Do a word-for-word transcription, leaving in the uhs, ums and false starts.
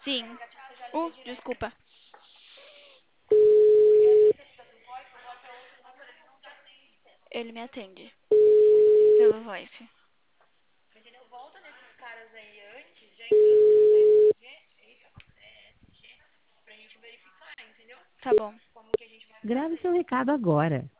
Sim. Uh, desculpa. Ele me atende pelo voice. Tá bom. Grave seu recado agora.